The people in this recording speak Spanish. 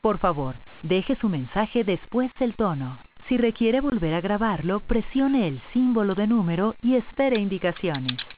Por favor, deje su mensaje después del tono. Si requiere volver a grabarlo, presione el símbolo de número y espere indicaciones.